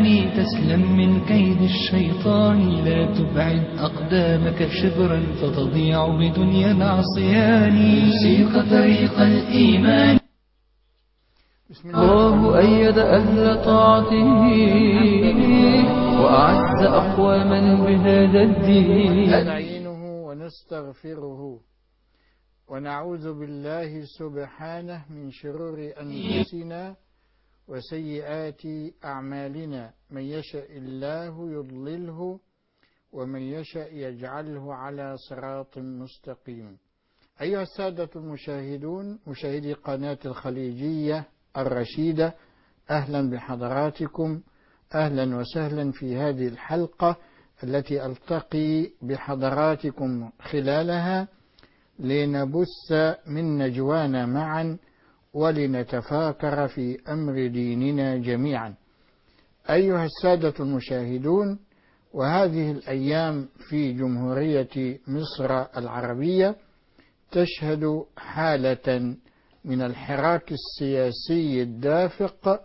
الرحمن تسلم من كيد الشيطان، لا تبعد أقدامك شبرا فتضيع بدنيا العصيان. موسيقى طريق الإيمان. الله أيد أهل طاعته وأعز أقواما بهذا الدين. نستعينه ونستغفره ونعوذ بالله سبحانه من شرور أنفسنا وسيئات أعمالنا، من يشاء الله يضلله ومن يشاء يجعله على صراط مستقيم. أيها السادة المشاهدون، مشاهدي قناة الخليجية الرشيدة، أهلا بحضراتكم، أهلا وسهلا في هذه الحلقة التي ألتقي بحضراتكم خلالها لنبث من نجوانا معا ولنتفاكر في أمر ديننا جميعا. أيها السادة المشاهدون، وهذه الأيام في جمهورية مصر العربية تشهد حالة من الحراك السياسي الدافق،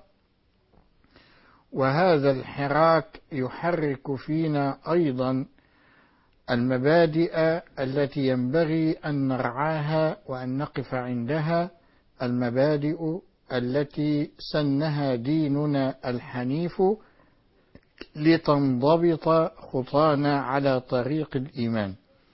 وهذا الحراك يحرك فينا أيضا المبادئ التي ينبغي أن نرعاها وأن نقف عندها، المبادئ التي سنها ديننا الحنيف لتنضبط خطانا على طريق الإيمان.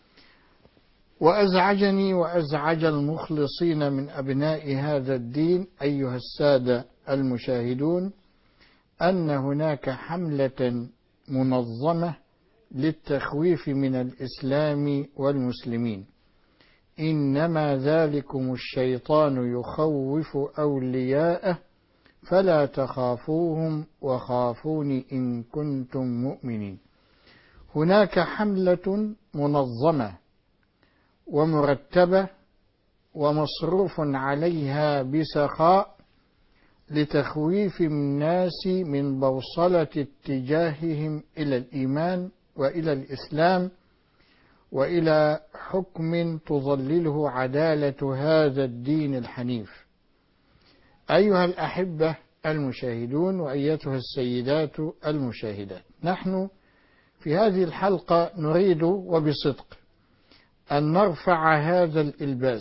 وأزعجني وأزعج المخلصين من أبناء هذا الدين أيها السادة المشاهدون أن هناك حملة منظمة للتخويف من الإسلام والمسلمين. إنما ذلكم الشيطان يخوف أولياءه فلا تخافوهم وخافون إن كنتم مؤمنين. هناك حملة منظمة ومرتبة ومصروف عليها بسخاء لتخويف الناس من بوصلة اتجاههم إلى الإيمان وإلى الإسلام وإلى حكم تظلله عدالة هذا الدين الحنيف. أيها الأحبة المشاهدون وأيتها السيدات المشاهدات، نحن في هذه الحلقة نريد وبصدق أن نرفع هذا الإلباس،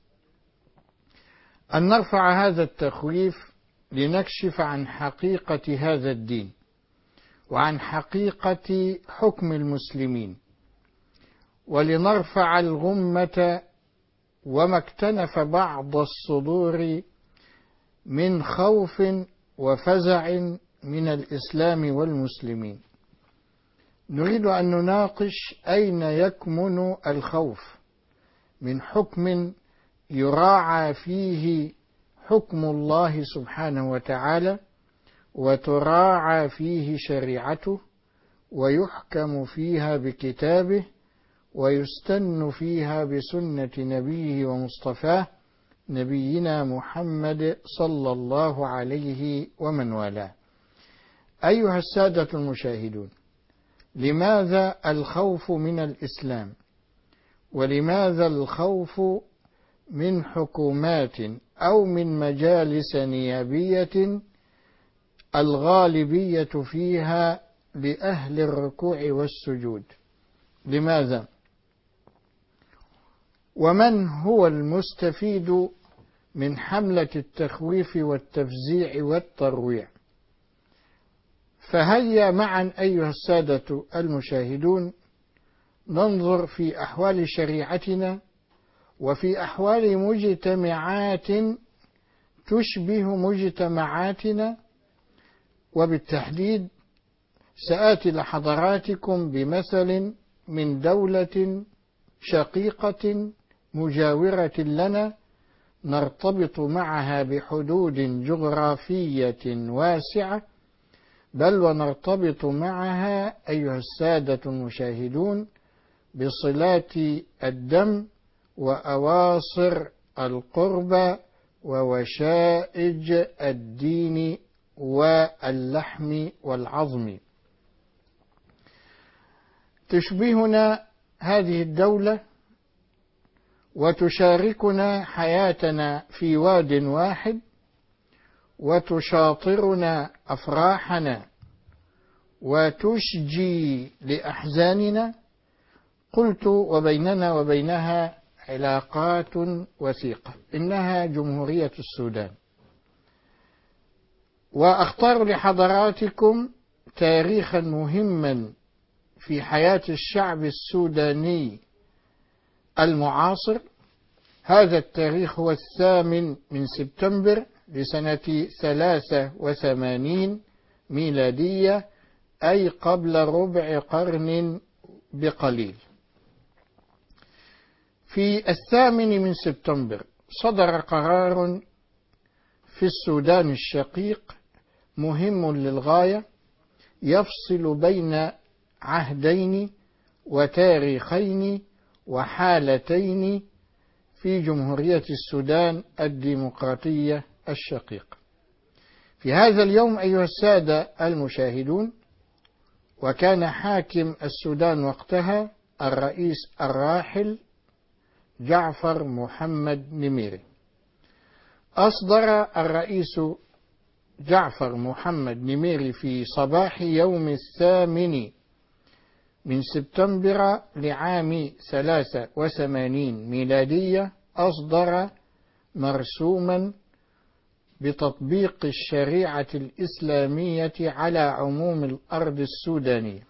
أن نرفع هذا التخويف لنكشف عن حقيقة هذا الدين وعن حقيقة حكم المسلمين، ولنرفع الغمة وما اكتنف بعض الصدور من خوف وفزع من الإسلام والمسلمين. نريد أن نناقش أين يكمن الخوف من حكم يراعى فيه حكم الله سبحانه وتعالى وتراعى فيه شريعته ويحكم فيها بكتابه ويستن فيها بسنة نبيه ومصطفاه نبينا محمد صلى الله عليه ومن والاه. أيها السادة المشاهدون، لماذا الخوف من الإسلام؟ ولماذا الخوف من حكومات أو من مجالس نيابية الغالبية فيها لأهل الركوع والسجود؟ لماذا؟ ومن هو المستفيد من حملة التخويف والتفزيع والترويع؟ فهيا معا أيها السادة المشاهدون ننظر في أحوال شريعتنا وفي أحوال مجتمعات تشبه مجتمعاتنا، وبالتحديد سآتي لحضراتكم بمثل من دولة شقيقة مجاورة لنا نرتبط معها بحدود جغرافية واسعة، بل ونرتبط معها أيها السادة المشاهدون بصلات الدم وأواصر القربى ووشائج الدين واللحم والعظم. تشبهنا هذه الدولة وتشاركنا حياتنا في واد واحد وتشاطرنا أفراحنا وتشجي لأحزاننا، قلت وبيننا وبينها علاقات وثيقة، إنها جمهورية السودان. وأختار لحضراتكم تاريخا مهما في حياة الشعب السوداني المعاصر. هذا التاريخ هو 8 سبتمبر لسنة 83 ميلادية، أي قبل ربع قرن بقليل. في 8 سبتمبر صدر قرار في السودان الشقيق مهم للغاية، يفصل بين عهدين وتاريخين وحالتين في جمهورية السودان الديمقراطية الشقيقة. في هذا اليوم أيها السادة المشاهدون، وكان حاكم السودان وقتها الرئيس الراحل جعفر محمد نميري. أصدر الرئيس جعفر محمد نميري في صباح يوم 8 سبتمبر لعام 83 ميلادية، أصدر مرسوما بتطبيق الشريعة الإسلامية على عموم الأرض السودانية.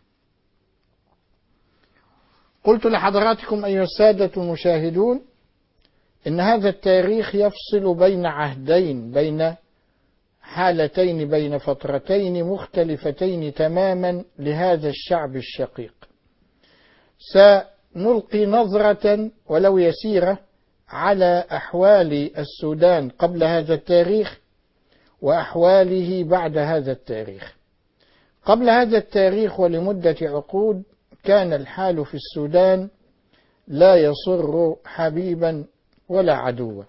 قلت لحضراتكم أيها السادة المشاهدون إن هذا التاريخ يفصل بين عهدين، بين حالتين، بين فترتين مختلفتين تماما لهذا الشعب الشقيق. سنلقي نظرة ولو يسيرة على أحوال السودان قبل هذا التاريخ وأحواله بعد هذا التاريخ. قبل هذا التاريخ ولمدة عقود كان الحال في السودان لا يصر حبيبا ولا عدوا.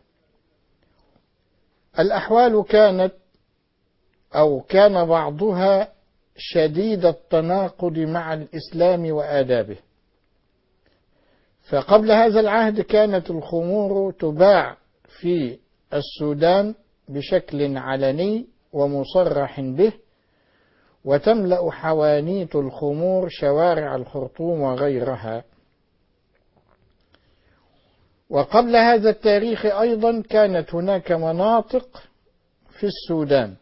الأحوال كان بعضها شديد التناقض مع الإسلام وآدابه. فقبل هذا العهد كانت الخمور تباع في السودان بشكل علني ومصرح به، وتملأ حوانيت الخمور شوارع الخرطوم وغيرها. وقبل هذا التاريخ أيضا كانت هناك مناطق في السودان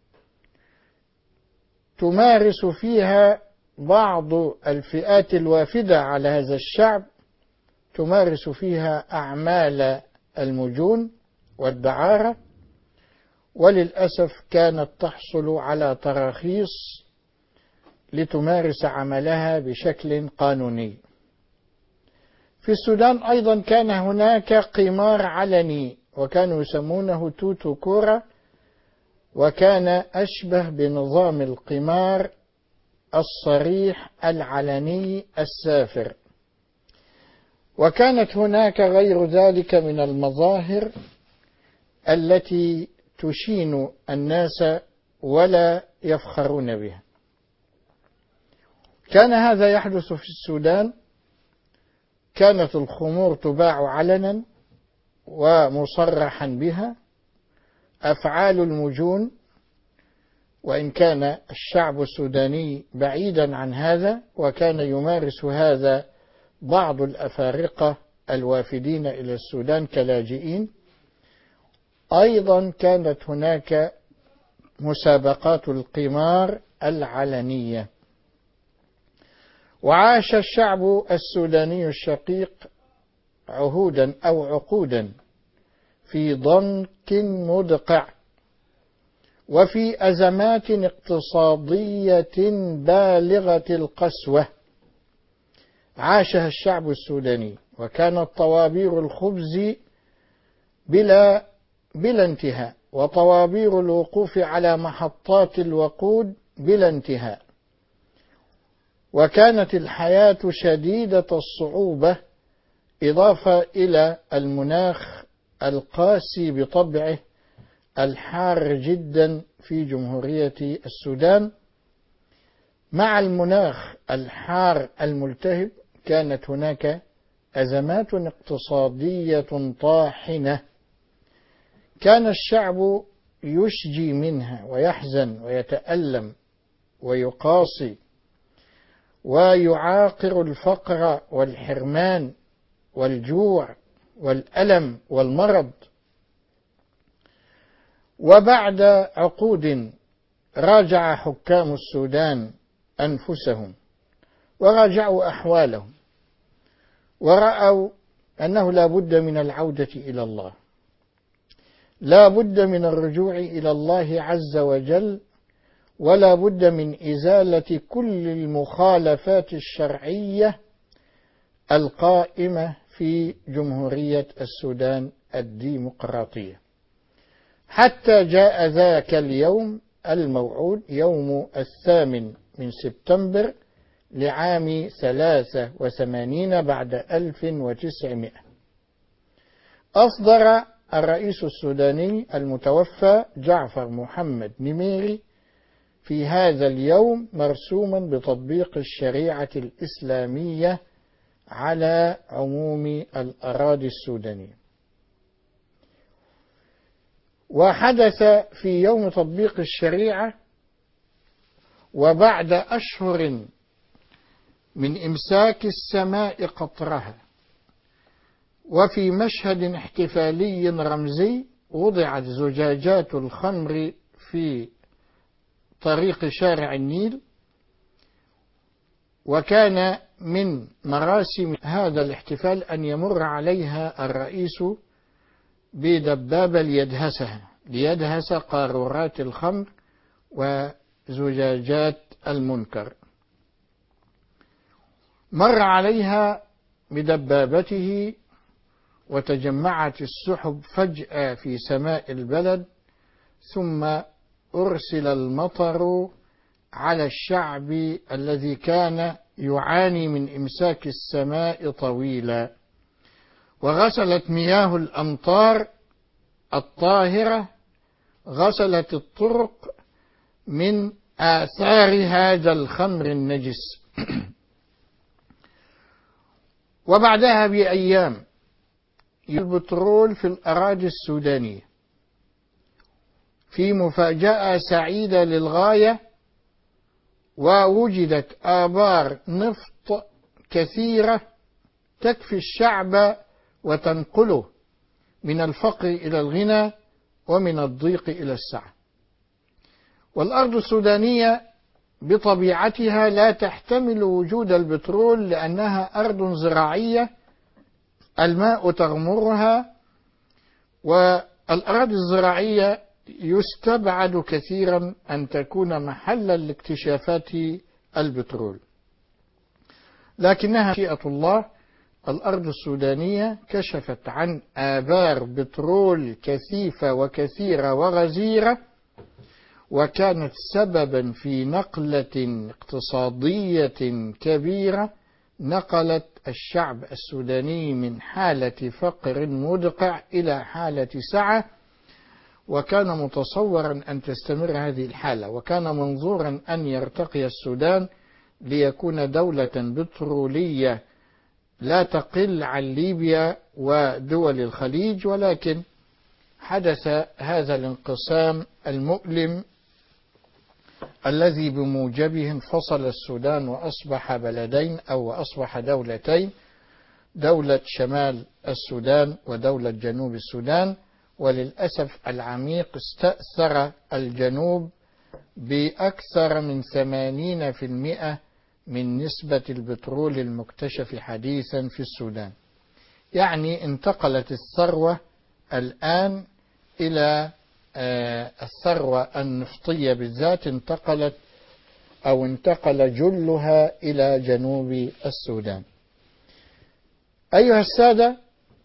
تمارس فيها بعض الفئات الوافدة على هذا الشعب، تمارس فيها أعمال المجون والدعارة، وللأسف كانت تحصل على تراخيص لتمارس عملها بشكل قانوني. في السودان أيضا كان هناك قمار علني، وكانوا يسمونه توتو كورة، وكان أشبه بنظام القمار الصريح العلني السافر. وكانت هناك غير ذلك من المظاهر التي تشين الناس ولا يفخرون بها. كان هذا يحدث في السودان. كانت الخمور تباع علنا ومصرحا بها. أفعال المجون، وإن كان الشعب السوداني بعيدا عن هذا، وكان يمارس هذا بعض الأفارقة الوافدين إلى السودان كلاجئين. أيضا كانت هناك مسابقات القمار العلنية. وعاش الشعب السوداني الشقيق عهودا أو عقودا في ضنك مدقع وفي أزمات اقتصادية بالغة القسوة عاشها الشعب السوداني. وكانت طوابير الخبز بلا انتهاء، وطوابير الوقوف على محطات الوقود بلا انتهاء. وكانت الحياة شديدة الصعوبة، إضافة إلى المناخ القاسي بطبعه الحار جدا في جمهورية السودان. مع المناخ الحار الملتهب كانت هناك أزمات اقتصادية طاحنة، كان الشعب يشجي منها ويحزن ويتألم ويقاسي ويعاقر الفقر والحرمان والجوع والألم والمرض. وبعد عقود راجع حكام السودان أنفسهم وراجعوا أحوالهم ورأوا أنه لا بد من العودة إلى الله، لا بد من الرجوع إلى الله عز وجل، ولا بد من إزالة كل المخالفات الشرعية القائمة في جمهورية السودان الديمقراطية، حتى جاء ذاك اليوم الموعود، يوم 8 سبتمبر لعام 83 بعد 1900. أصدر الرئيس السوداني المتوفى جعفر محمد نميري في هذا اليوم مرسوما بتطبيق الشريعة الإسلامية على عموم الأراضي السودانية. وحدث في يوم تطبيق الشريعة وبعد أشهر من إمساك السماء قطرها، وفي مشهد احتفالي رمزي وضعت زجاجات الخمر في طريق شارع النيل، وكان من مراسم هذا الاحتفال أن يمر عليها الرئيس بدبابة ليدهس قارورات الخمر وزجاجات المنكر. مر عليها بدبابته وتجمعت السحب فجأة في سماء البلد، ثم أرسل المطر على الشعب الذي كان يعاني من إمساك السماء طويلا، وغسلت مياه الأمطار الطاهرة غسلت الطرق من آثار هذا الخمر النجس. وبعدها بأيام البترول في الأراضي السودانية في مفاجأة سعيدة للغاية، ووجدت آبار نفط كثيرة تكفي الشعب وتنقله من الفقر إلى الغنى ومن الضيق إلى السعة. والأرض السودانية بطبيعتها لا تحتمل وجود البترول لأنها أرض زراعية الماء تغمرها، والأراضي الزراعية يستبعد كثيرا أن تكون محلا لاكتشافات البترول، لكنها مشيئة الله الأرض السودانية كشفت عن آبار بترول كثيفة وكثيرة وغزيرة، وكانت سببا في نقلة اقتصادية كبيرة نقلت الشعب السوداني من حالة فقر مدقع إلى حالة سعة. وكان متصورا أن تستمر هذه الحالة، وكان منظورا أن يرتقي السودان ليكون دولة بترولية لا تقل عن ليبيا ودول الخليج. ولكن حدث هذا الانقسام المؤلم الذي بموجبه انفصل السودان وأصبح بلدين أو أصبح دولتين، دولة شمال السودان ودولة جنوب السودان. وللأسف العميق استأثر الجنوب بأكثر من 80% من نسبة البترول المكتشف حديثا في السودان. يعني انتقلت الثروة الآن إلى الثروة النفطية بالذات، انتقل جلها إلى جنوب السودان. أيها السادة،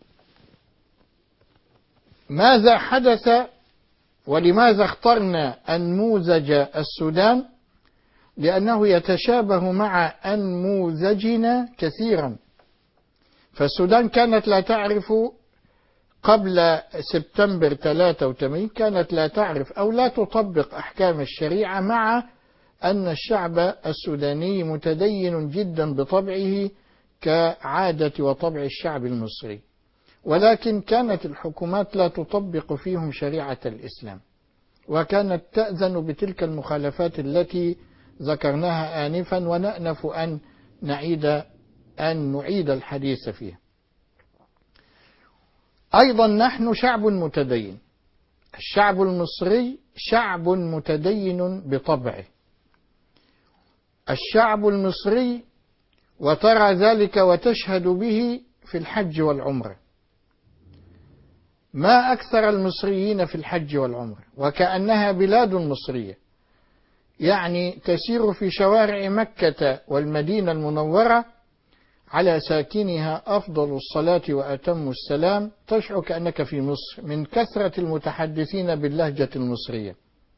ماذا حدث ولماذا اخترنا أنموذج السودان؟ لأنه يتشابه مع أنموذجنا كثيرا. فالسودان كانت لا تعرف قبل سبتمبر 83 كانت لا تعرف أو لا تطبق أحكام الشريعة، مع أن الشعب السوداني متدين جدا بطبعه كعادة وطبع الشعب المصري، ولكن كانت الحكومات لا تطبق فيهم شريعة الإسلام، وكانت تأذن بتلك المخالفات التي ذكرناها آنفا ونأنف أن نعيد الحديث فيها. أيضا نحن شعب متدين. الشعب المصري شعب متدين بطبعه. الشعب المصري وترى ذلك وتشهد به في الحج والعمرة. ما أكثر المصريين في الحج والعمرة، وكأنها بلاد مصرية، يعني تسير في شوارع مكة والمدينة المنورة على ساكنها أفضل الصلاة وأتم السلام، تشعر كأنك في مصر من كثرة المتحدثين باللهجة المصرية.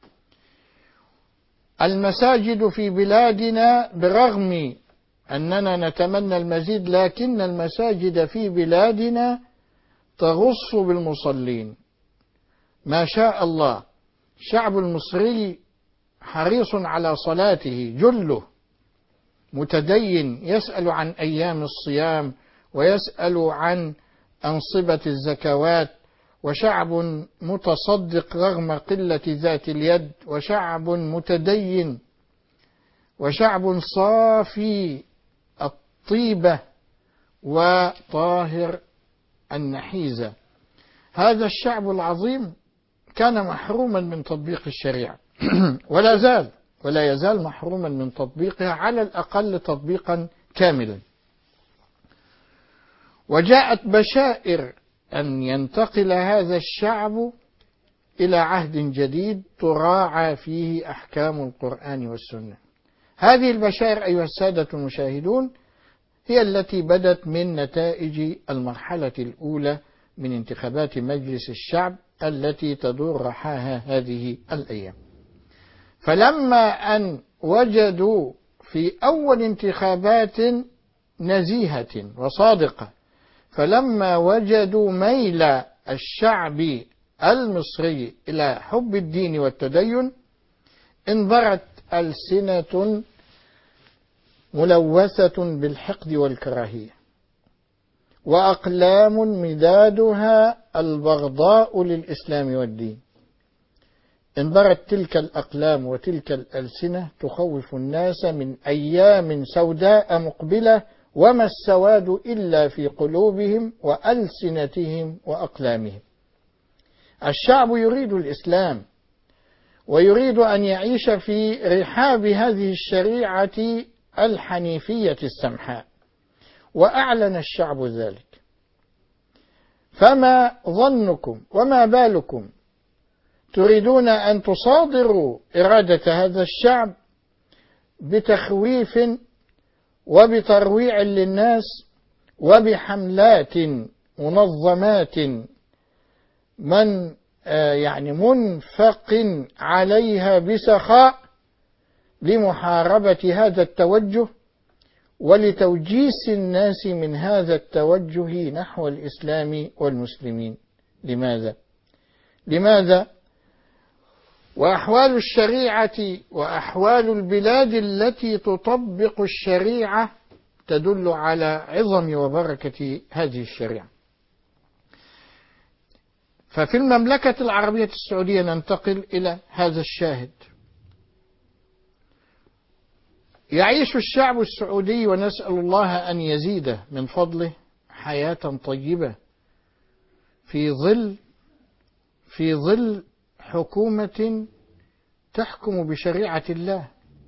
المساجد في بلادنا برغم أننا نتمنى المزيد، لكن المساجد في بلادنا تغص بالمصلين ما شاء الله. الشعب المصري حريص على صلاته، جله متدين، يسأل عن أيام الصيام ويسأل عن أنصبة الزكوات، وشعب متصدق رغم قلة ذات اليد، وشعب متدين، وشعب صافي الطيبة وطاهر النحيزة. هذا الشعب العظيم كان محروما من تطبيق الشريعة ولا يزال محروما من تطبيقها، على الأقل تطبيقا كاملا. وجاءت بشائر أن ينتقل هذا الشعب إلى عهد جديد تراعى فيه أحكام القرآن والسنة. هذه البشائر أيها السادة المشاهدون هي التي بدت من نتائج المرحلة الأولى من انتخابات مجلس الشعب التي تدور رحاها هذه الأيام. فلما أن وجدوا في أول انتخابات نزيهة وصادقة، فلما وجدوا ميل الشعب المصري إلى حب الدين والتدين، انبرت ألسنة ملوثة بالحقد والكراهية، وأقلام مدادها البغضاء للإسلام والدين. انبرت تلك الأقلام وتلك الألسنة تخوف الناس من أيام سوداء مقبلة، وما السواد إلا في قلوبهم وألسنتهم وأقلامهم. الشعب يريد الإسلام ويريد أن يعيش في رحاب هذه الشريعة الحنيفية السمحاء، وأعلن الشعب ذلك. فما ظنكم وما بالكم تريدون أن تصادروا إرادة هذا الشعب بتخويف وبترويع للناس وبحملات منظمات منفق عليها بسخاء لمحاربة هذا التوجه ولتوجيس الناس من هذا التوجه نحو الإسلام والمسلمين. لماذا؟ وأحوال الشريعة وأحوال البلاد التي تطبق الشريعة تدل على عظم وبركة هذه الشريعة. ففي المملكة العربية السعودية ننتقل إلى هذا الشاهد. يعيش الشعب السعودي، ونسأل الله أن يزيده من فضله، حياة طيبة في ظل حكومة تحكم بشريعة الله.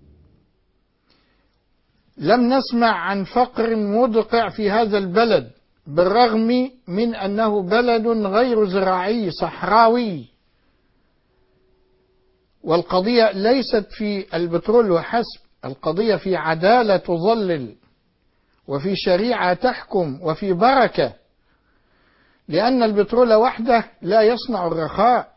لم نسمع عن فقر مدقع في هذا البلد، بالرغم من أنه بلد غير زراعي صحراوي. والقضية ليست في البترول وحسب، القضية في عدالة تظلل، وفي شريعة تحكم، وفي بركة، لأن البترول وحده لا يصنع الرخاء.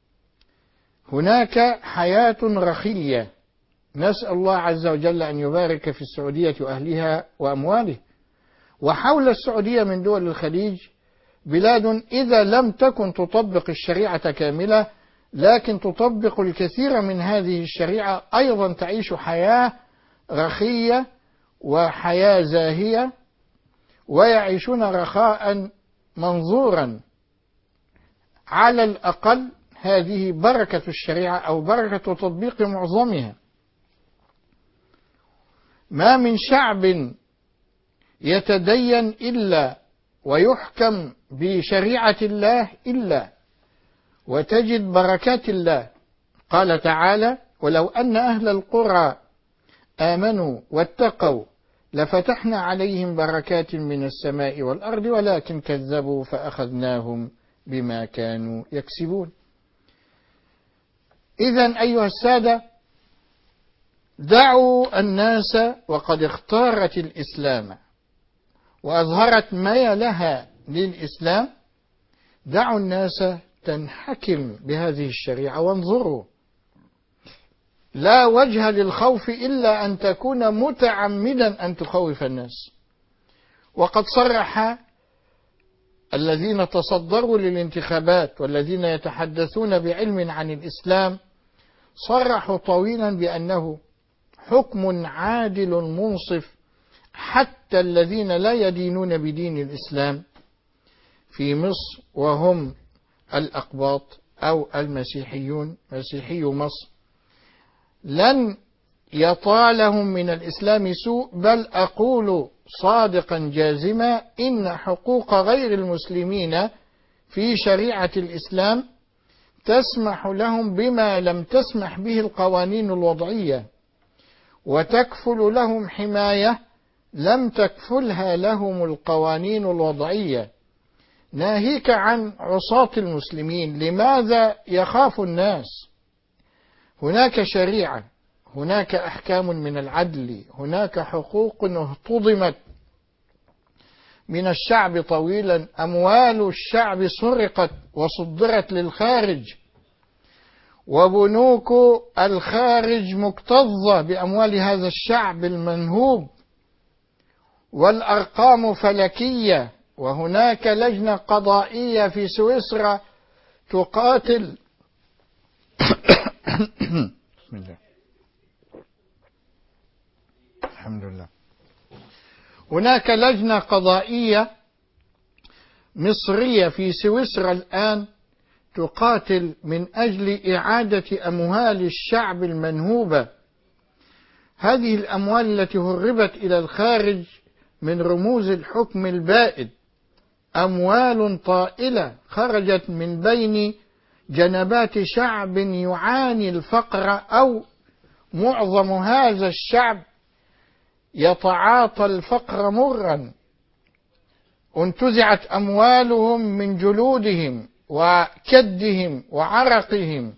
هناك حياة رخية، نسأل الله عز وجل أن يبارك في السعودية وأهلها وأمواله. وحول السعودية من دول الخليج بلاد إذا لم تكن تطبق الشريعة كاملة لكن تطبق الكثير من هذه الشريعة، أيضا تعيش حياة رخية وحياة زاهية، ويعيشون رخاء منظورا. على الأقل هذه بركة الشريعة أو بركة تطبيق معظمها. ما من شعب يتدين إلا ويحكم بشريعة الله إلا وتجد بركات الله. قال تعالى: ولو أن أهل القرى آمنوا واتقوا لفتحنا عليهم بركات من السماء والأرض ولكن كذبوا فأخذناهم بما كانوا يكسبون. إذن أيها السادة، دعوا الناس وقد اختارت الإسلام وأظهرت ميلها للإسلام، دعوا الناس تنحكم بهذه الشريعة وانظروا، لا وجه للخوف إلا أن تكون متعمدا أن تخوف الناس. وقد صرح الذين تصدروا للانتخابات والذين يتحدثون بعلم عن الإسلام، صرحوا طويلا بأنه حكم عادل منصف حتى الذين لا يدينون بدين الإسلام في مصر وهم الأقباط أو المسيحيون، مسيحي مصر، لن يطالهم من الإسلام سوء، بل أقول صادقا جازما إن حقوق غير المسلمين في شريعة الإسلام تسمح لهم بما لم تسمح به القوانين الوضعية، وتكفل لهم حماية لم تكفلها لهم القوانين الوضعية، ناهيك عن عصاة المسلمين. لماذا يخاف الناس؟ هناك شريعة، هناك أحكام من العدل، هناك حقوق اهتضمت من الشعب طويلا، أموال الشعب سرقت وصدرت للخارج، وبنوك الخارج مكتظة بأموال هذا الشعب المنهوب، والأرقام فلكية، وهناك لجنة قضائية في سويسرا تقاتل بسم الله الحمد لله. هناك لجنة قضائية مصرية في سويسرا الآن تقاتل من أجل إعادة أموال الشعب المنهوبة. هذه الأموال التي هربت إلى الخارج من رموز الحكم البائد، أموال طائلة خرجت من بين جنبات شعب يعاني الفقر، أو معظم هذا الشعب يتعاطى الفقر مرا، انتزعت أموالهم من جلودهم وكدهم وعرقهم،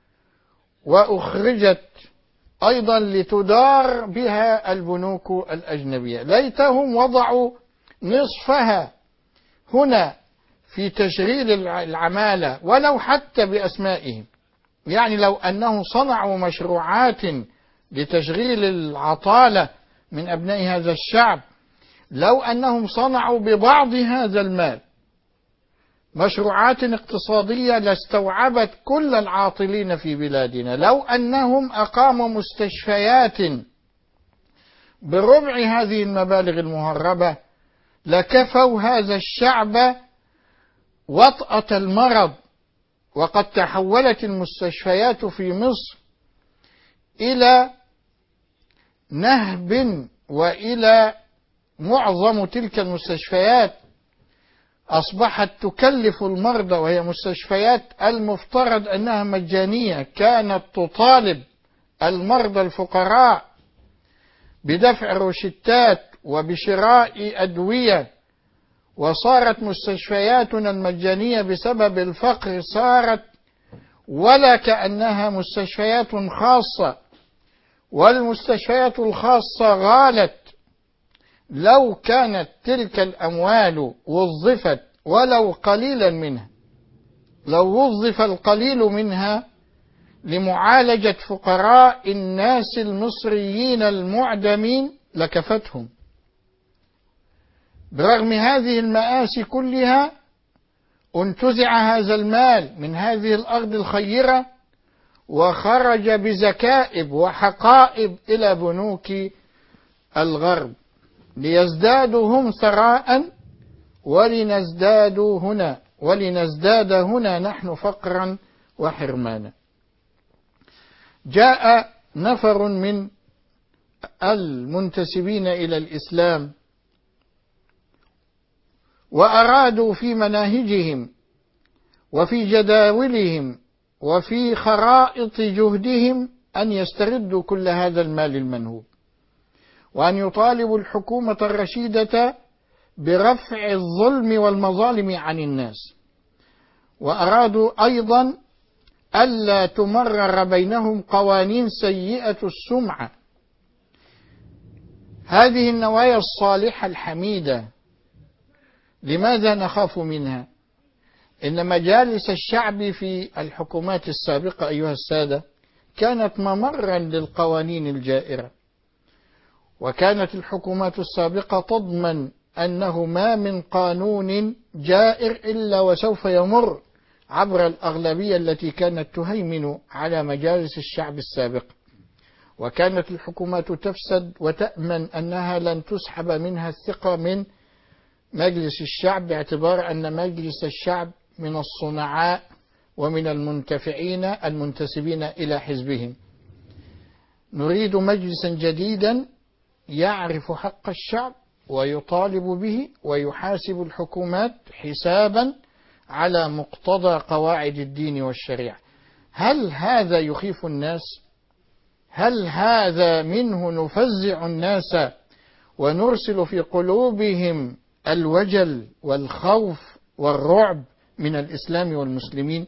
وأخرجت أيضا لتدار بها البنوك الأجنبية. ليتهم وضعوا نصفها هنا في تشغيل العمالة ولو حتى بأسمائهم، يعني لو أنهم صنعوا مشروعات لتشغيل العطالة من أبناء هذا الشعب، لو أنهم صنعوا ببعض هذا المال مشروعات اقتصادية لاستوعبت كل العاطلين في بلادنا، لو أنهم أقاموا مستشفيات بربع هذه المبالغ المهربة لكفوا هذا الشعب وطأة المرض. وقد تحولت المستشفيات في مصر إلى نهب، وإلى معظم تلك المستشفيات أصبحت تكلف المرضى، وهي مستشفيات المفترض أنها مجانية، كانت تطالب المرضى الفقراء بدفع روشتات وبشراء أدوية، وصارت مستشفياتنا المجانية بسبب الفقر صارت ولا كأنها مستشفيات خاصة، والمستشفيات الخاصة غالت. لو كانت تلك الأموال وظفت ولو قليلا منها، لو وظف القليل منها لمعالجة فقراء الناس المصريين المعدمين لكفتهم. برغم هذه المآسي كلها انتزع هذا المال من هذه الأرض الخيرة وخرج بزكائب وحقائب إلى بنوك الغرب ليزدادوا هم ثراء ولنزداد هنا نحن فقرا وحرمانا. جاء نفر من المنتسبين إلى الإسلام، وأرادوا في مناهجهم وفي جداولهم وفي خرائط جهدهم أن يستردوا كل هذا المال المنهوب، وأن يطالبوا الحكومة الرشيدة برفع الظلم والمظالم عن الناس، وأرادوا أيضا ألا تمرر بينهم قوانين سيئة السمعة. هذه النوايا الصالحة الحميدة لماذا نخاف منها؟ إن مجالس الشعب في الحكومات السابقة أيها السادة كانت ممرا للقوانين الجائرة، وكانت الحكومات السابقة تضمن أنه ما من قانون جائر إلا وسوف يمر عبر الأغلبية التي كانت تهيمن على مجالس الشعب السابق، وكانت الحكومات تفسد وتأمن أنها لن تسحب منها الثقة من مجلس الشعب، باعتبار أن مجلس الشعب من الصنعاء ومن المنتفعين المنتسبين إلى حزبهم. نريد مجلسا جديدا يعرف حق الشعب ويطالب به ويحاسب الحكومات حسابا على مقتضى قواعد الدين والشريعة. هل هذا يخيف الناس؟ هل هذا منه نفزع الناس ونرسل في قلوبهم الوجل والخوف والرعب من الإسلام والمسلمين؟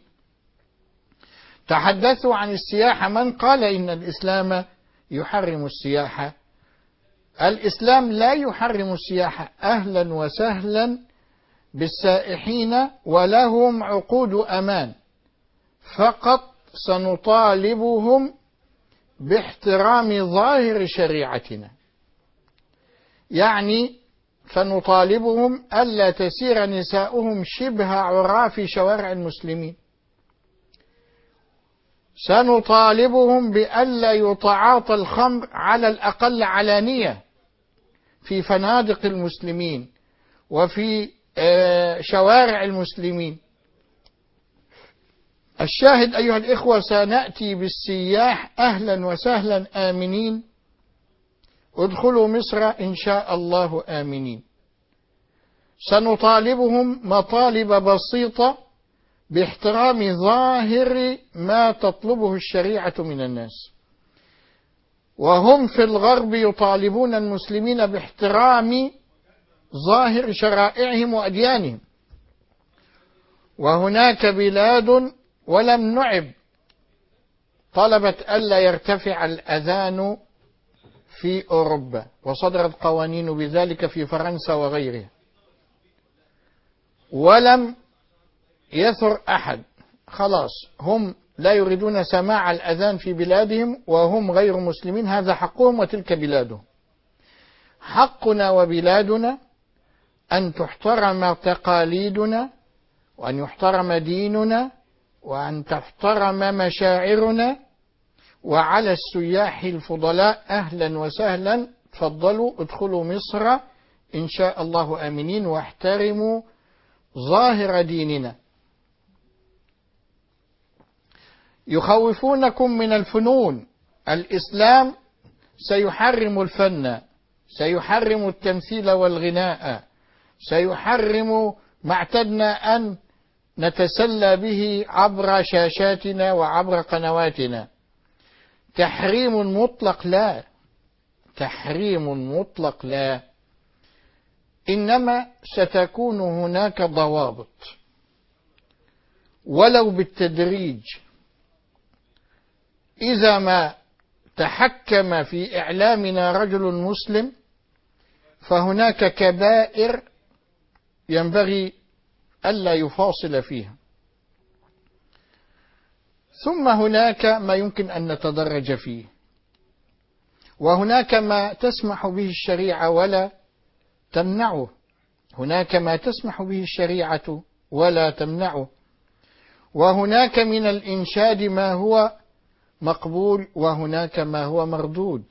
تحدثوا عن السياحة، من قال إن الإسلام يحرم السياحة؟ الإسلام لا يحرم السياحة، أهلا وسهلا بالسائحين ولهم عقود أمان، فقط سنطالبهم باحترام ظاهر شريعتنا، يعني فنطالبهم ألا تسير نساؤهم شبه عراف شوارع المسلمين، سنطالبهم بألا يتعاطى الخمر على الأقل علانية في فنادق المسلمين وفي شوارع المسلمين. الشاهد أيها الإخوة، سنأتي بالسياح أهلا وسهلا آمنين، ادخلوا مصر إن شاء الله آمنين. سنطالبهم مطالب بسيطة باحترام ظاهر ما تطلبه الشريعة من الناس، وهم في الغرب يطالبون المسلمين باحترام ظاهر شرائعهم وأديانهم. وهناك بلاد ولم نعب طلبت ألا يرتفع الأذان في أوروبا، وصدرت قوانين بذلك في فرنسا وغيرها، ولم يثر أحد. خلاص هم لا يريدون سماع الأذان في بلادهم وهم غير مسلمين، هذا حقهم وتلك بلادهم. حقنا وبلادنا أن تحترم تقاليدنا، وأن يحترم ديننا، وأن تحترم مشاعرنا. وعلى السياح الفضلاء أهلا وسهلا، تفضلوا ادخلوا مصر إن شاء الله آمنين، واحترموا ظاهر ديننا. يخوفونكم من الفنون، الإسلام سيحرم الفن، سيحرم التمثيل والغناء، سيحرم ما اعتدنا أن نتسلى به عبر شاشاتنا وعبر قنواتنا. تحريم مطلق لا، تحريم مطلق لا، إنما ستكون هناك ضوابط ولو بالتدريج. إذا ما تحكم في إعلامنا رجل مسلم فهناك كبائر ينبغي ألا يفاصل فيها، ثم هناك ما يمكن أن نتدرج فيه، وهناك ما تسمح به الشريعة ولا تمنعه، هناك ما تسمح به الشريعة ولا تمنعه، وهناك من الإنشاد ما هو مقبول وهناك ما هو مردود.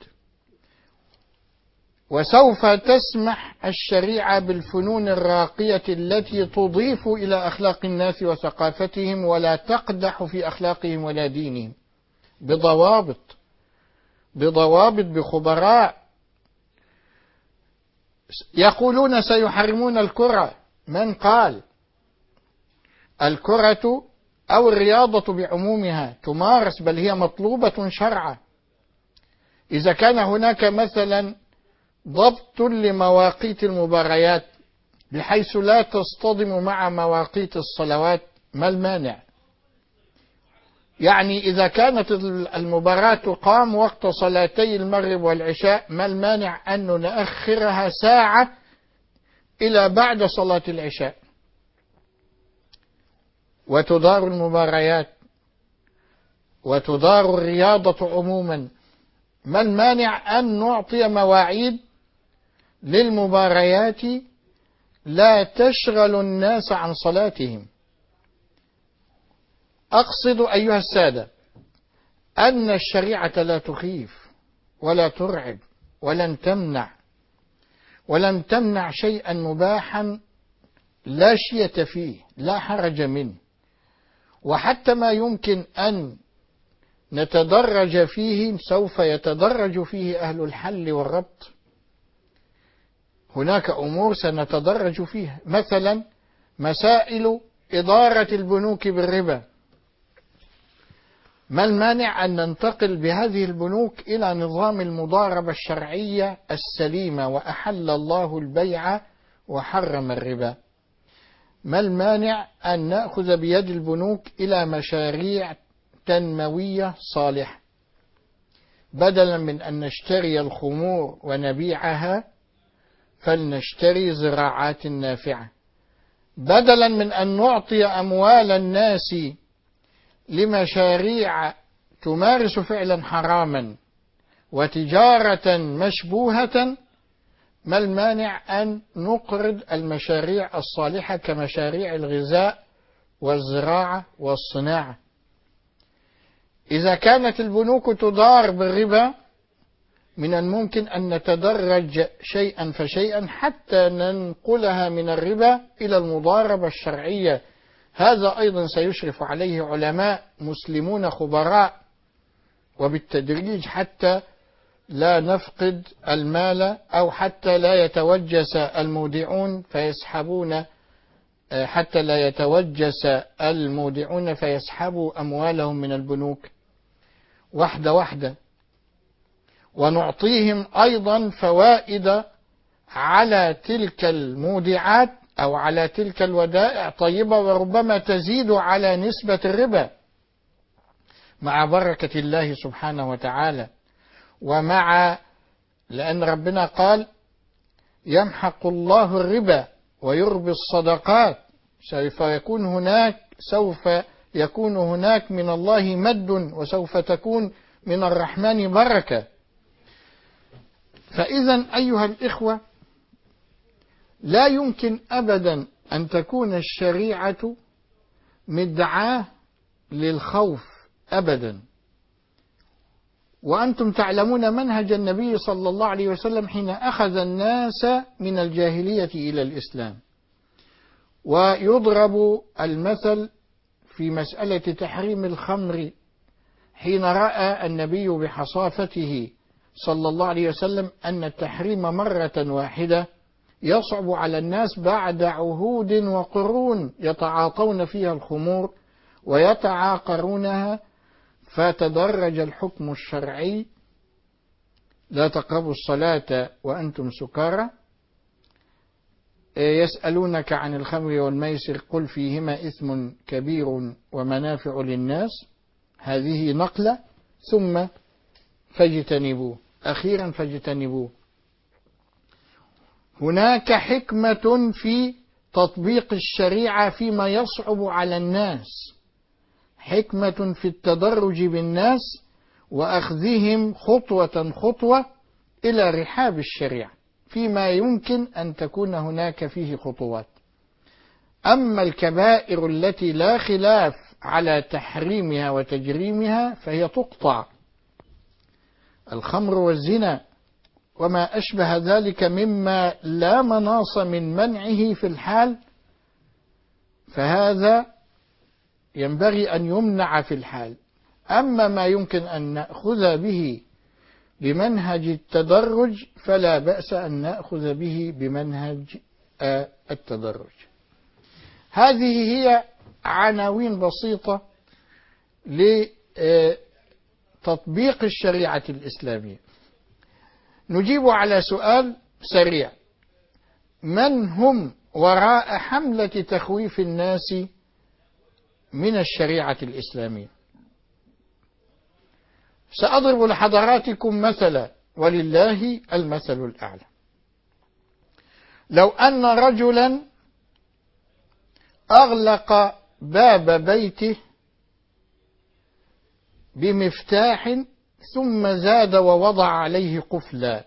وسوف تسمح الشريعة بالفنون الراقية التي تضيف إلى أخلاق الناس وثقافتهم ولا تقدح في أخلاقهم ولا دينهم، بضوابط بخبراء يقولون سيحرمون الكرة. من قال؟ الكرة أو الرياضة بعمومها تمارس، بل هي مطلوبة شرعا. إذا كان هناك مثلا ضبط لمواقيت المباريات بحيث لا تصطدم مع مواقيت الصلوات، ما المانع؟ يعني إذا كانت المباراة تقام وقت صلاتي المغرب والعشاء، ما المانع أن نؤخرها ساعة إلى بعد صلاة العشاء وتدار المباريات وتدار الرياضة عموما؟ ما المانع أن نعطي مواعيد للمباريات لا تشغل الناس عن صلاتهم؟ أقصد أيها السادة أن الشريعة لا تخيف ولا ترعب ولن تمنع شيئا مباحا لا شية فيه، لا حرج منه. وحتى ما يمكن أن نتدرج فيه سوف يتدرج فيه أهل الحل والربط. هناك أمور سنتدرج فيها، مثلا مسائل إدارة البنوك بالربا. ما المانع أن ننتقل بهذه البنوك إلى نظام المضاربة الشرعية السليمة، وأحل الله البيع وحرم الربا؟ ما المانع أن نأخذ بيد البنوك إلى مشاريع تنموية صالحة، بدلا من أن نشتري الخمور ونبيعها فلنشتري زراعات نافعة، بدلا من أن نعطي أموال الناس لمشاريع تمارس فعلا حراما وتجارة مشبوهة. ما المانع أن نقرض المشاريع الصالحة كمشاريع الغذاء والزراعة والصناعة؟ إذا كانت البنوك تدار بالربا، من الممكن أن نتدرج شيئا فشيئا حتى ننقلها من الربا إلى المضاربة الشرعية. هذا أيضا سيشرف عليه علماء مسلمون خبراء، وبالتدريج حتى لا نفقد المال أو حتى لا يتوجس المودعون فيسحبون، حتى لا يتوجس المودعون فيسحبوا أموالهم من البنوك واحدة واحدة، ونعطيهم أيضا فوائد على تلك المودعات أو على تلك الودائع طيبة، وربما تزيد على نسبة الربا مع بركة الله سبحانه وتعالى. لأن ربنا قال يمحق الله الربا ويربي الصدقات، سوف يكون هناك من الله مد، وسوف تكون من الرحمن بركة. فإذا أيها الإخوة، لا يمكن أبدا أن تكون الشريعة مدعاة للخوف أبدا. وأنتم تعلمون منهج النبي صلى الله عليه وسلم حين أخذ الناس من الجاهلية إلى الإسلام. ويضرب المثل في مسألة تحريم الخمر، حين رأى النبي بحصافته صلى الله عليه وسلم أن التحريم مرة واحدة يصعب على الناس بعد عهود وقرون يتعاطون فيها الخمور ويتعاقرونها، فتدرج الحكم الشرعي: لا تقربوا الصلاة وأنتم سكارى، يسألونك عن الخمر والميسر قل فيهما إثم كبير ومنافع للناس، هذه نقلة، ثم فاجتنبوه، أخيرا فاجتنبوه. هناك حكمة في تطبيق الشريعة فيما يصعب على الناس، حكمة في التدرج بالناس وأخذهم خطوة خطوة إلى رحاب الشريعة فيما يمكن أن تكون هناك فيه خطوات. أما الكبائر التي لا خلاف على تحريمها وتجريمها فهي تقطع: الخمر والزنا وما أشبه ذلك مما لا مناص من منعه في الحال، فهذا ينبغي أن يمنع في الحال. أما ما يمكن أن نأخذ به بمنهج التدرج فلا بأس أن نأخذ به بمنهج التدرج. هذه هي عناوين بسيطة لتطبيق الشريعة الإسلامية. نجيب على سؤال سريع: من هم وراء حملة تخويف الناس من الشريعة الإسلامية؟ سأضرب لحضراتكم مثلا ولله المثل الأعلى. لو أن رجلا أغلق باب بيته بمفتاح ثم زاد ووضع عليه قفلا،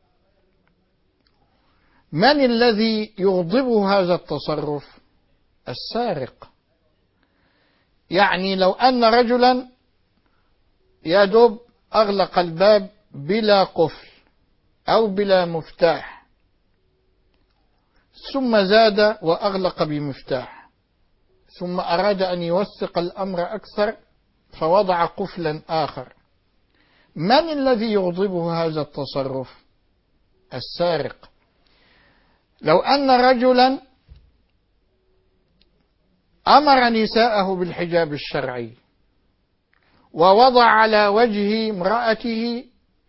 من الذي يغضبه هذا التصرف؟ السارق. يعني لو أن رجلا يدب أغلق الباب بلا قفل أو بلا مفتاح ثم زاد وأغلق بمفتاح ثم أراد أن يوثق الأمر أكثر فوضع قفلا آخر، من الذي يغضبه هذا التصرف؟ السارق. لو أن رجلا أمر نساءه بالحجاب الشرعي ووضع على وجه امرأته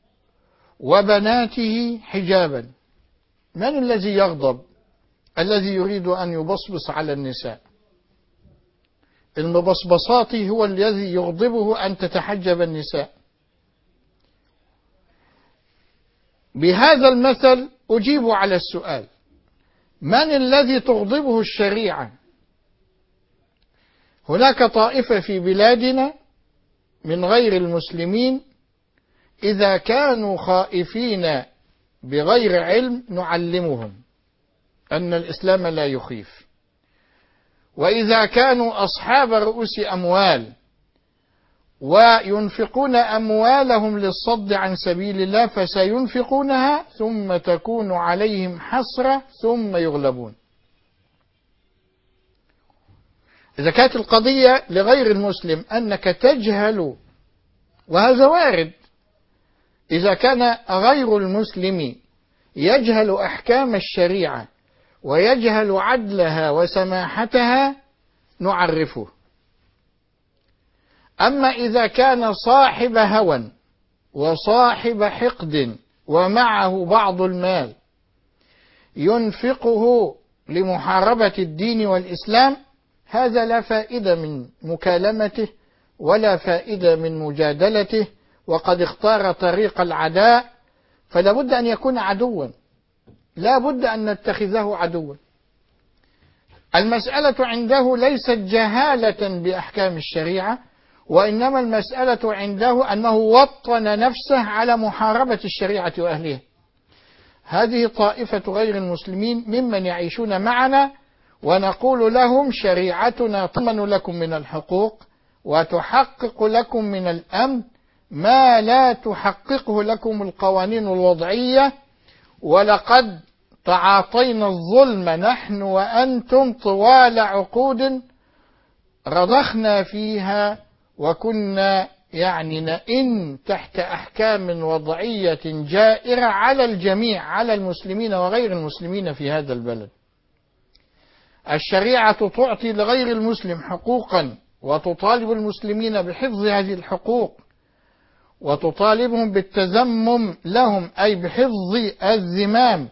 وبناته حجابا، من الذي يغضب؟ الذي يريد أن يبصبص على النساء. المبصبصات هو الذي يغضبه أن تتحجب النساء. بهذا المثل أجيب على السؤال: من الذي تغضبه الشريعة؟ هناك طائفة في بلادنا من غير المسلمين إذا كانوا خائفين بغير علم نعلمهم أن الإسلام لا يخيف، وإذا كانوا أصحاب رؤوس أموال وينفقون أموالهم للصد عن سبيل الله فسينفقونها ثم تكون عليهم حسرة ثم يغلبون. إذا كانت القضية لغير المسلم أنك تجهل، وهذا وارد، إذا كان غير المسلم يجهل أحكام الشريعة ويجهل عدلها وسماحتها نعرفه. أما إذا كان صاحب هوى وصاحب حقد ومعه بعض المال ينفقه لمحاربة الدين والإسلام، هذا لا فائدة من مكالمته ولا فائدة من مجادلته، وقد اختار طريق العداء، فلا بد أن يكون عدوا، لا بد أن نتخذه عدوا. المسألة عنده ليست جهالة بأحكام الشريعة، وإنما المسألة عنده أنه وطن نفسه على محاربة الشريعة وأهلها. هذه طائفة غير المسلمين ممن يعيشون معنا، ونقول لهم: شريعتنا تضمن لكم من الحقوق وتحقق لكم من الأمن ما لا تحققه لكم القوانين الوضعية، ولقد تعاطينا الظلم نحن وأنتم طوال عقود رضخنا فيها، وكنا نئن تحت أحكام وضعية جائرة على الجميع، على المسلمين وغير المسلمين في هذا البلد. الشريعة تعطي لغير المسلم حقوقا وتطالب المسلمين بحفظ هذه الحقوق وتطالبهم بالتزمم لهم، أي بحفظ الزمام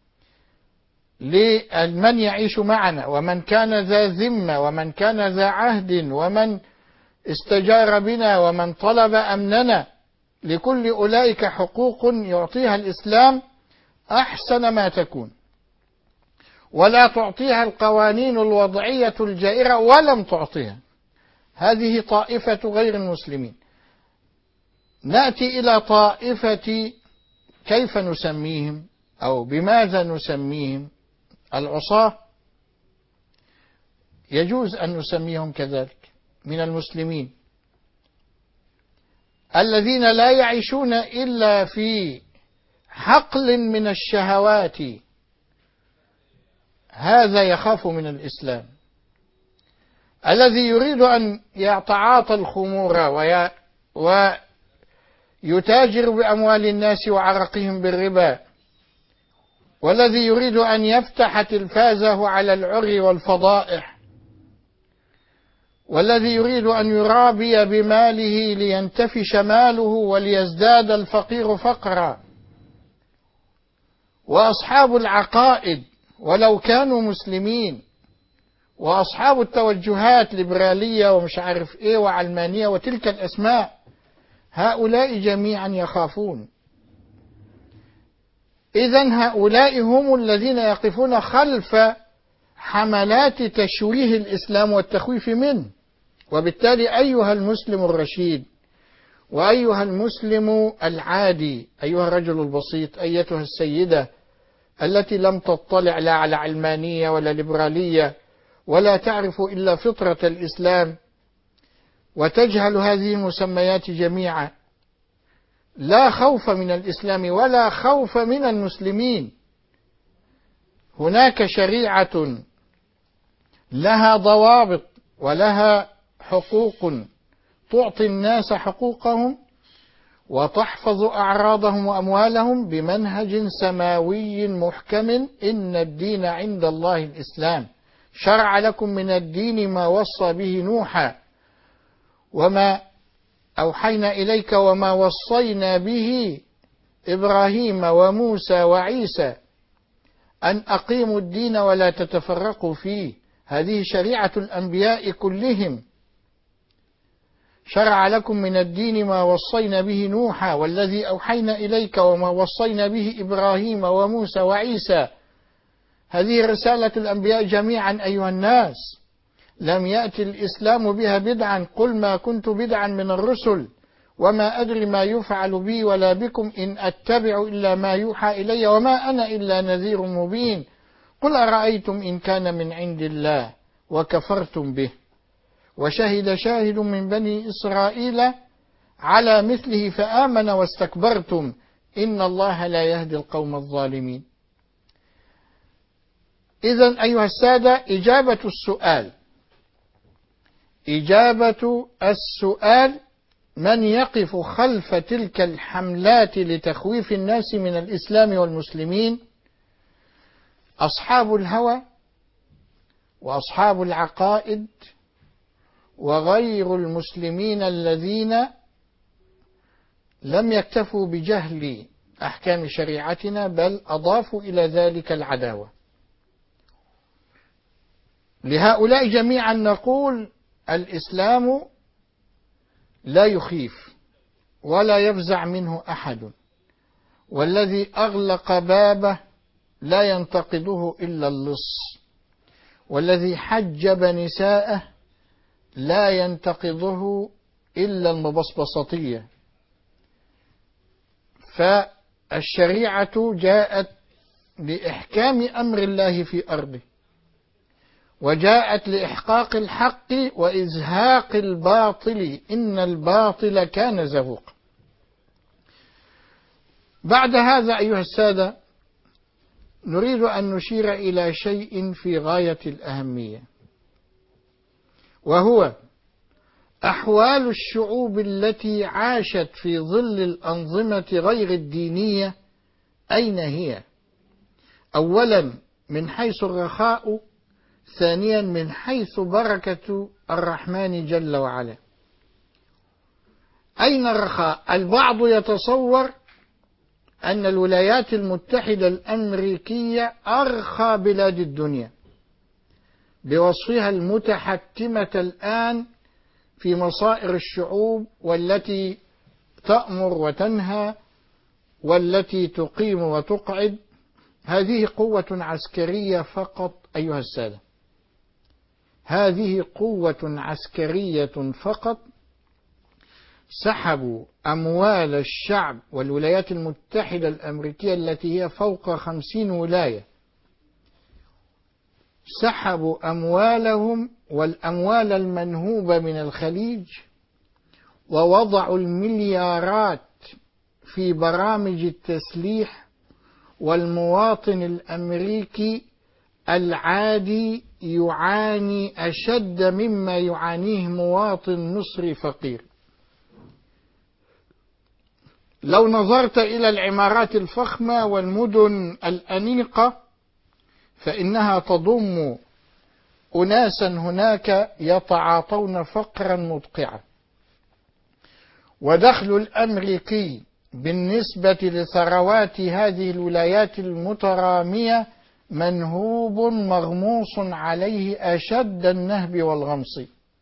لمن يعيش معنا ومن كان ذا ذمة ومن كان ذا عهد ومن استجار بنا ومن طلب أمننا. لكل أولئك حقوق يعطيها الإسلام أحسن ما تكون، ولا تعطيها القوانين الوضعية الجائرة ولم تعطيها. هذه طائفة غير المسلمين. نأتي إلى طائفة كيف نسميهم أو بماذا نسميهم؟ العصاة، يجوز أن نسميهم كذلك، من المسلمين الذين لا يعيشون إلا في حقل من الشهوات. هذا يخاف من الإسلام. الذي يريد أن يتعاطى الخمور يتاجر بأموال الناس وعرقهم بالربا، والذي يريد أن يفتح تلفازه على العري والفضائح، والذي يريد أن يرابي بماله لينتفش ماله وليزداد الفقير فقرا، وأصحاب العقائد ولو كانوا مسلمين، وأصحاب التوجهات ليبرالية ومش عارف إيه وعلمانية وتلك الأسماء، هؤلاء جميعا يخافون. إذن هؤلاء هم الذين يقفون خلف حملات تشويه الإسلام والتخويف منه. وبالتالي أيها المسلم الرشيد، وأيها المسلم العادي، أيها الرجل البسيط، أيتها السيدة التي لم تطلع لا على علمانية ولا ليبرالية ولا تعرف إلا فطرة الإسلام وتجهل هذه المسميات جميعا، لا خوف من الإسلام ولا خوف من المسلمين. هناك شريعة لها ضوابط ولها حقوق تعطي الناس حقوقهم وتحفظ أعراضهم وأموالهم بمنهج سماوي محكم. إن الدين عند الله الإسلام، شرع لكم من الدين ما وصى به نوحا وما أوحينا إليك وما وصينا به إبراهيم وموسى وعيسى أن أقيموا الدين ولا تتفرقوا فيه. هذه شريعة الأنبياء كلهم. شرع لكم من الدين ما وصينا به نوحا والذي أوحينا إليك وما وصينا به إبراهيم وموسى وعيسى. هذه رسالة الأنبياء جميعا أيها الناس. لم يأتي الإسلام بها بدعا، قل ما كنت بدعا من الرسل وما أدري ما يفعل بي ولا بكم إن أتبع إلا ما يوحى إلي وما أنا إلا نذير مبين. قل أرأيتم إن كان من عند الله وكفرتم به وشهد شاهد من بني إسرائيل على مثله فآمن واستكبرتم إن الله لا يهدي القوم الظالمين. إذن أيها السادة، إجابة السؤال من يقف خلف تلك الحملات لتخويف الناس من الإسلام والمسلمين؟ أصحاب الهوى وأصحاب العقائد وغير المسلمين الذين لم يكتفوا بجهل أحكام شريعتنا بل أضافوا إلى ذلك العداوة. لهؤلاء جميعا نقول الإسلام لا يخيف ولا يفزع منه أحد، والذي أغلق بابه لا ينتقده إلا اللص، والذي حجب نساءه لا ينتقضه إلا المبصبصطية. فالشريعة جاءت لإحكام أمر الله في أرضه، وجاءت لإحقاق الحق وإزهاق الباطل، إن الباطل كان زهوقا. بعد هذا أيها السادة نريد أن نشير إلى شيء في غاية الأهمية، وهو أحوال الشعوب التي عاشت في ظل الأنظمة غير الدينية. أين هي؟ أولا من حيث الرخاء، ثانيا من حيث بركة الرحمن جل وعلا. أين الرخاء؟ البعض يتصور أن الولايات المتحدة الأمريكية أرخى بلاد الدنيا بوصفها المتحكمة الآن في مصائر الشعوب، والتي تأمر وتنهى والتي تقيم وتقعد. هذه قوة عسكرية فقط أيها السادة، هذه قوة عسكرية فقط. سحبوا أموال الشعب، والولايات المتحدة الأمريكية التي هي فوق 50 ولاية سحبوا أموالهم والأموال المنهوبة من الخليج، ووضعوا المليارات في برامج التسليح، والمواطن الأمريكي العادي يعاني أشد مما يعانيه مواطن مصري فقير. لو نظرت إلى العمارات الفخمة والمدن الأنيقة فإنها تضم أناسا هناك يتعاطون فقرا مدقعا، ودخل الأمريكي بالنسبة لثروات هذه الولايات المترامية منهوب مغموس عليه أشد النهب والغمص.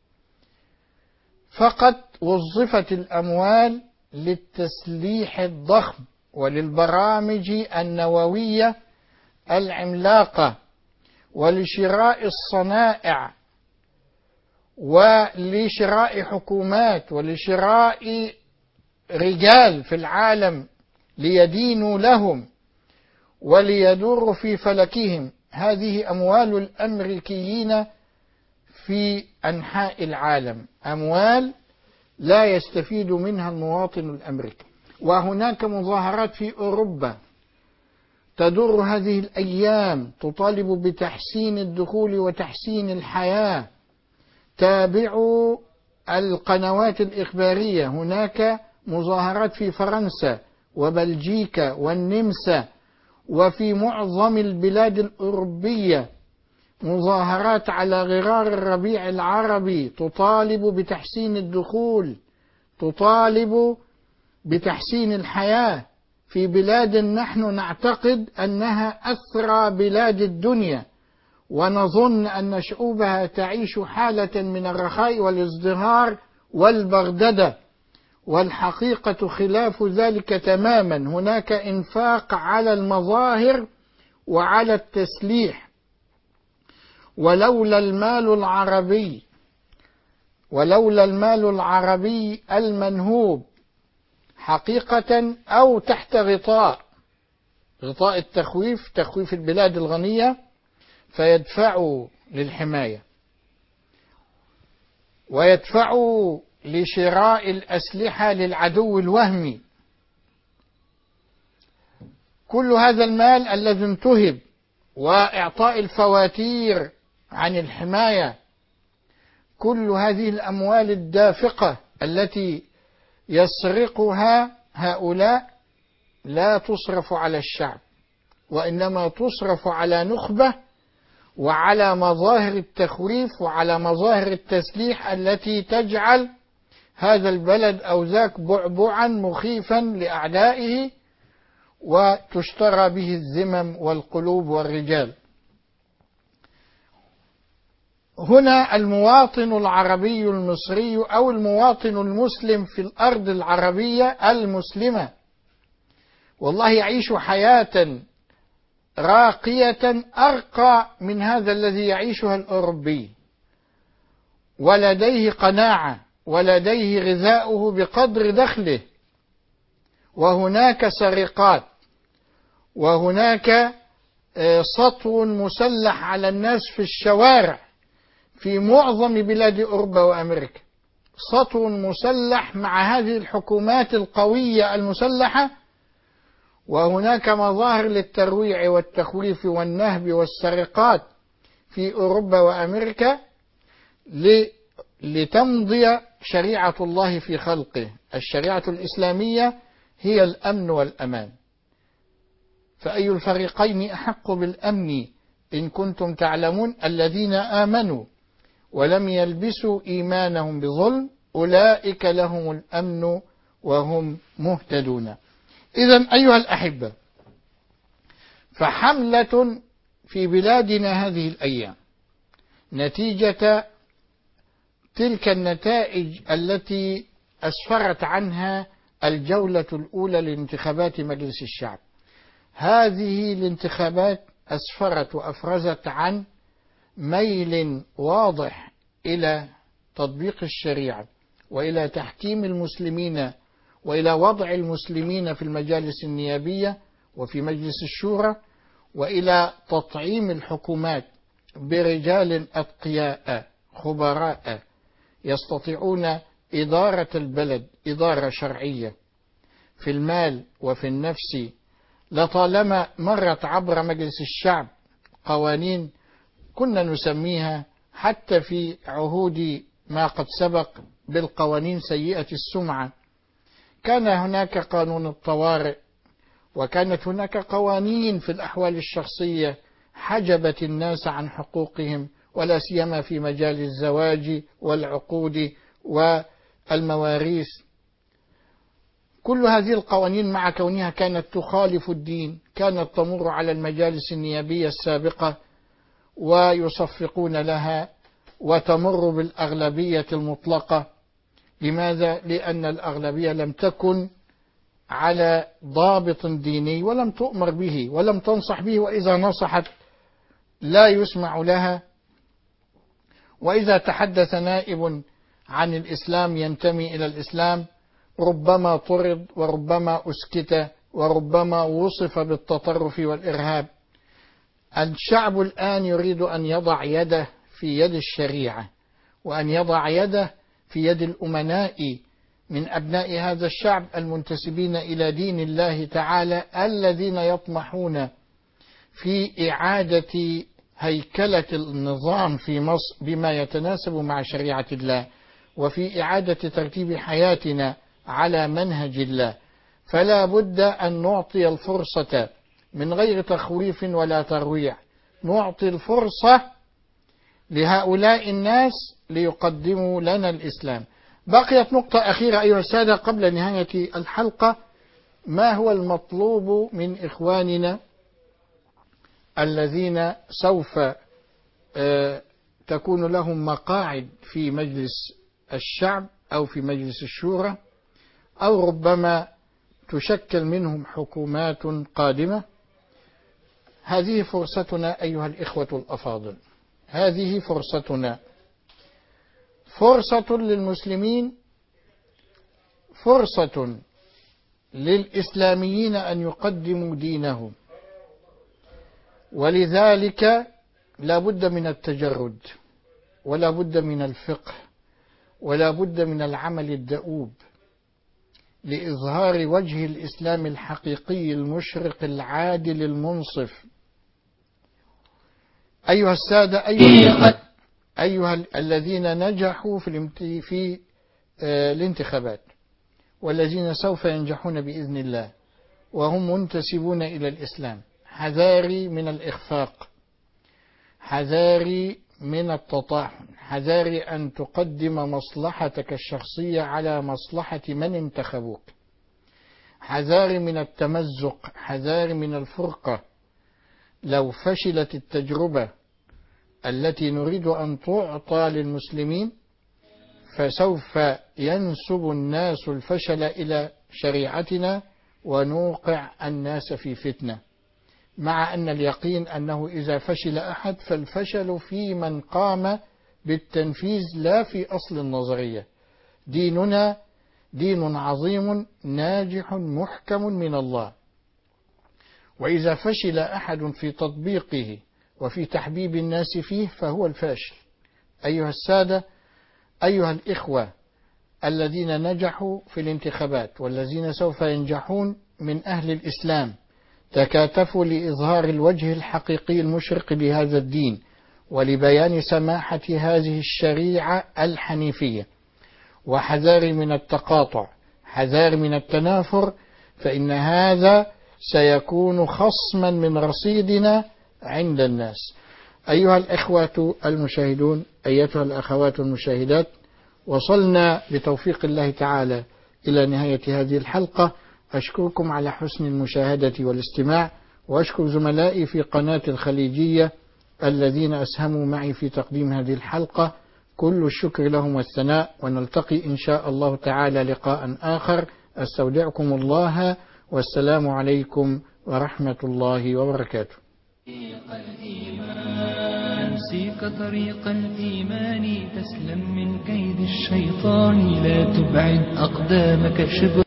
فقد وظفت الأموال للتسليح الضخم وللبرامج النووية العملاقة ولشراء الصنائع ولشراء حكومات ولشراء رجال في العالم ليدينوا لهم وليدوروا في فلكهم. هذه أموال الأمريكيين في أنحاء العالم، أموال لا يستفيد منها المواطن الأمريكي. وهناك مظاهرات في أوروبا تدور هذه الأيام تطالب بتحسين الدخول وتحسين الحياة. تابعوا القنوات الإخبارية، هناك مظاهرات في فرنسا وبلجيكا والنمسا وفي معظم البلاد الأوروبية، مظاهرات على غرار الربيع العربي تطالب بتحسين الدخول، تطالب بتحسين الحياة في بلاد نحن نعتقد أنها أثرى بلاد الدنيا، ونظن أن شعوبها تعيش حالة من الرخاء والازدهار والبغددة، والحقيقة خلاف ذلك تماما. هناك إنفاق على المظاهر وعلى التسليح. ولولا المال العربي المنهوب حقيقة أو تحت غطاء التخويف، تخويف البلاد الغنية، فيدفعوا للحماية ويدفعوا لشراء الأسلحة للعدو الوهمي. كل هذا المال الذي انتهب وإعطاء الفواتير عن الحماية، كل هذه الأموال الدافقة التي يسرقها هؤلاء لا تصرف على الشعب، وإنما تصرف على نخبة وعلى مظاهر التخويف وعلى مظاهر التسليح التي تجعل هذا البلد أو ذاك بعبعا مخيفا لأعدائه، وتشترى به الذمم والقلوب والرجال. هنا المواطن العربي المصري أو المواطن المسلم في الأرض العربية المسلمة والله يعيش حياة راقية أرقى من هذا الذي يعيشها الأوروبي، ولديه قناعة ولديه غذاؤه بقدر دخله. وهناك سرقات وهناك سطو مسلح على الناس في الشوارع في معظم بلاد أوروبا وأمريكا، سطو مسلح مع هذه الحكومات القوية المسلحة. وهناك مظاهر للترويع والتخويف والنهب والسرقات في أوروبا وأمريكا لتمضي شريعة الله في خلقه. الشريعة الإسلامية هي الأمن والأمان، فأي الفريقين أحق بالأمن إن كنتم تعلمون؟ الذين آمنوا ولم يلبسوا إيمانهم بظلم أولئك لهم الأمن وهم مهتدون. إذن أيها الأحبة، فحملة في بلادنا هذه الأيام نتيجة تلك النتائج التي أسفرت عنها الجولة الأولى لانتخابات مجلس الشعب. هذه الانتخابات أسفرت وأفرزت عن ميل واضح إلى تطبيق الشريعة وإلى تحكيم المسلمين وإلى وضع المسلمين في المجالس النيابية وفي مجلس الشورى، وإلى تطعيم الحكومات برجال أتقياء خبراء يستطيعون إدارة البلد إدارة شرعية في المال وفي النفس. لطالما مرت عبر مجلس الشعب قوانين كنا نسميها حتى في عهود ما قد سبق بالقوانين سيئة السمعة، كان هناك قانون الطوارئ، وكانت هناك قوانين في الأحوال الشخصية حجبت الناس عن حقوقهم، ولا سيما في مجال الزواج والعقود والمواريث. كل هذه القوانين مع كونها كانت تخالف الدين كانت تمر على المجالس النيابية السابقة ويصفقون لها وتمر بالأغلبية المطلقة. لماذا؟ لأن الأغلبية لم تكن على ضابط ديني ولم تؤمر به ولم تنصح به، وإذا نصحت لا يسمع لها، وإذا تحدث نائب عن الإسلام ينتمي إلى الإسلام ربما طرد وربما أسكت وربما وصف بالتطرف والإرهاب. الشعب الآن يريد أن يضع يده في يد الشريعة، وأن يضع يده في يد الأمناء من أبناء هذا الشعب المنتسبين إلى دين الله تعالى، الذين يطمحون في إعادة هيكلة النظام في مصر بما يتناسب مع شريعة الله، وفي إعادة ترتيب حياتنا على منهج الله. فلا بد أن نعطي الفرصة من غير تخويف ولا ترويع، نعطي الفرصة لهؤلاء الناس ليقدموا لنا الإسلام. بقيت نقطة أخيرة أيها السادة قبل نهاية الحلقة: ما هو المطلوب من إخواننا الذين سوف تكون لهم مقاعد في مجلس الشعب أو في مجلس الشورى، أو ربما تشكل منهم حكومات قادمة؟ هذه فرصتنا أيها الإخوة الأفاضل، هذه فرصتنا، فرصة للمسلمين، فرصة للإسلاميين أن يقدموا دينهم. ولذلك لا بد من التجرد، ولا بد من الفقه، ولا بد من العمل الدؤوب لإظهار وجه الإسلام الحقيقي المشرق العادل المنصف. أيها السادة، أيها الذين نجحوا في الانتخابات، والذين سوف ينجحون بإذن الله وهم منتسبون إلى الإسلام، حذاري من الإخفاق، حذاري من التطاحن، حذاري أن تقدم مصلحتك الشخصية على مصلحة من انتخبوك، حذاري من التمزق، حذاري من الفرقة. لو فشلت التجربة التي نريد أن تعطى للمسلمين فسوف ينسب الناس الفشل إلى شريعتنا ونوقع الناس في فتنة، مع أن اليقين أنه إذا فشل أحد فالفشل في من قام بالتنفيذ لا في أصل النظرية. ديننا دين عظيم ناجح محكم من الله، وإذا فشل أحد في تطبيقه وفي تحبيب الناس فيه فهو الفاشل. أيها السادة، أيها الإخوة الذين نجحوا في الانتخابات والذين سوف ينجحون من أهل الإسلام، تكاتفوا لإظهار الوجه الحقيقي المشرق لهذا الدين ولبيان سماحة هذه الشريعة الحنيفية، وحذار من التقاطع، حذار من التنافر، فإن هذا سيكون خصما من رصيدنا عند الناس. أيها الإخوة المشاهدون، أيتها الأخوات المشاهدات، وصلنا بتوفيق الله تعالى إلى نهاية هذه الحلقة. أشكركم على حسن المشاهدة والاستماع، وأشكر زملائي في قناة الخليجية الذين أسهموا معي في تقديم هذه الحلقة، كل الشكر لهم والثناء، ونلتقي إن شاء الله تعالى لقاء آخر. أستودعكم الله، والسلام عليكم ورحمة الله وبركاته. سيق طريق الإيمان تسلم من كيد الشيطان، لا تبعد أقدامك شبرا